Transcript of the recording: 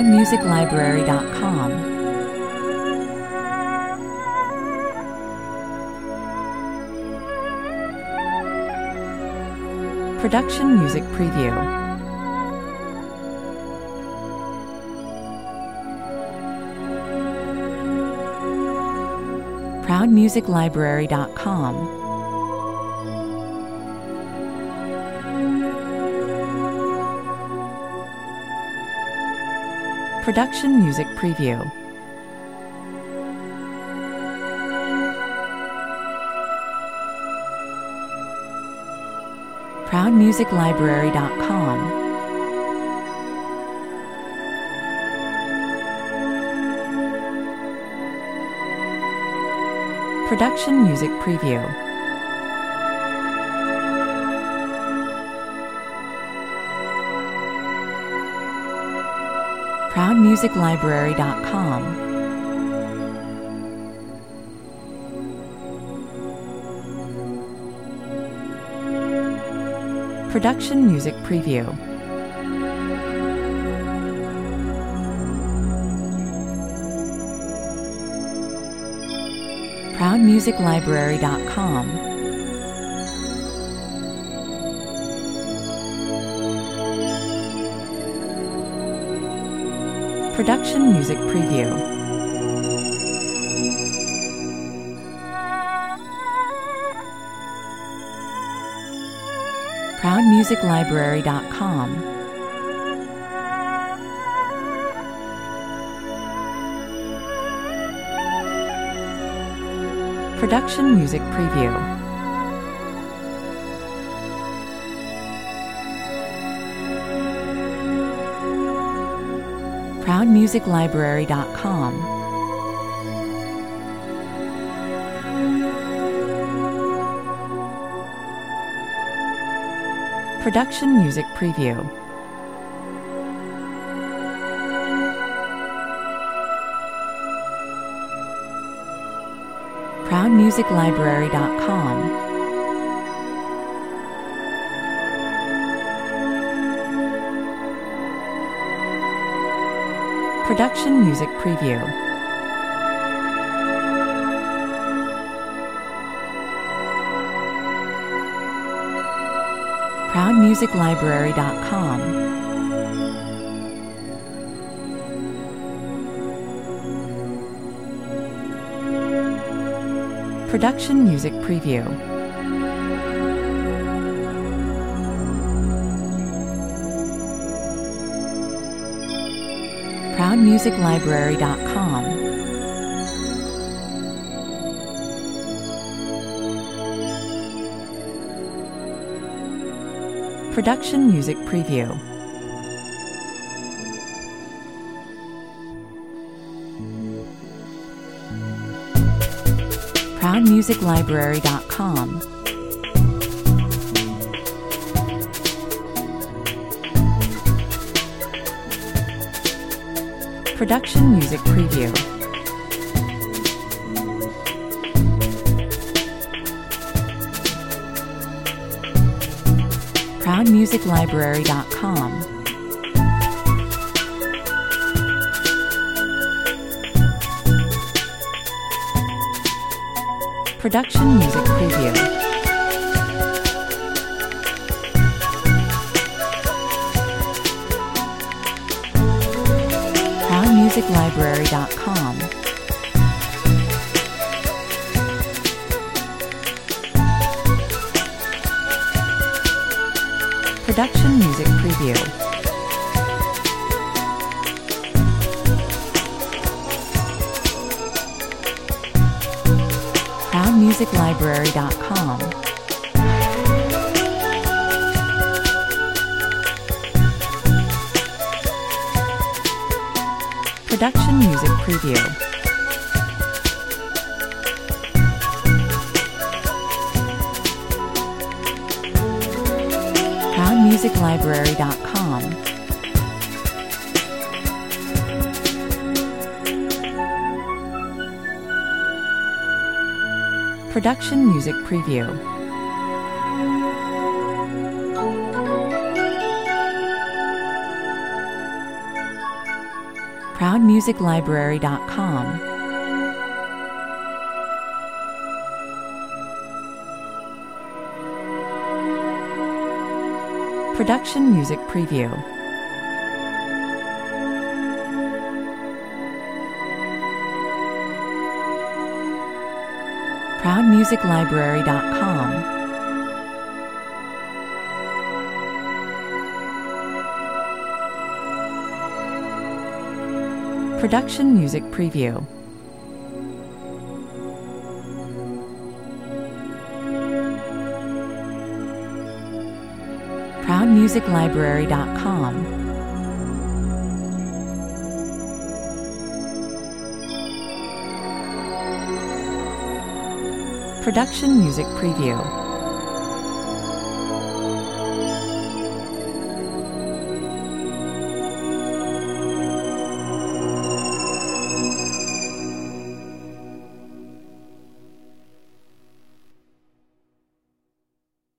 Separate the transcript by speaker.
Speaker 1: ProudMusicLibrary.com. Production Music Preview. ProudMusicLibrary.com. Production Music Preview. ProudMusicLibrary.com. Production Music Preview. ProudMusicLibrary.com. Production Music Preview. ProudMusicLibrary.com. Production Music Preview. ProudMusicLibrary.com. Production Music Preview. ProudMusicLibrary.com. Production Music Preview. ProudMusicLibrary.com. Production Music Preview. ProudMusicLibrary.com. Production Music Preview. ProudMusicLibrary.com. Production Music Preview. ProudMusicLibrary.com. Production Music Preview. ProudMusicLibrary.com. Production Music Preview. ProudMusicLibrary.com. Production Music Preview. ProudMusicLibrary.com. Production Music Preview. ProudMusicLibrary.com. Production Music Preview. ProudMusicLibrary.com. Production Music Preview. ProudMusicLibrary.com. Production Music Preview. ProudMusicLibrary.com. Production Music Preview.